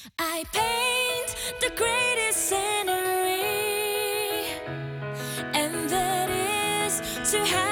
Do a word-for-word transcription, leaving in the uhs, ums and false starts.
I paint the greatest scenery, and that is to have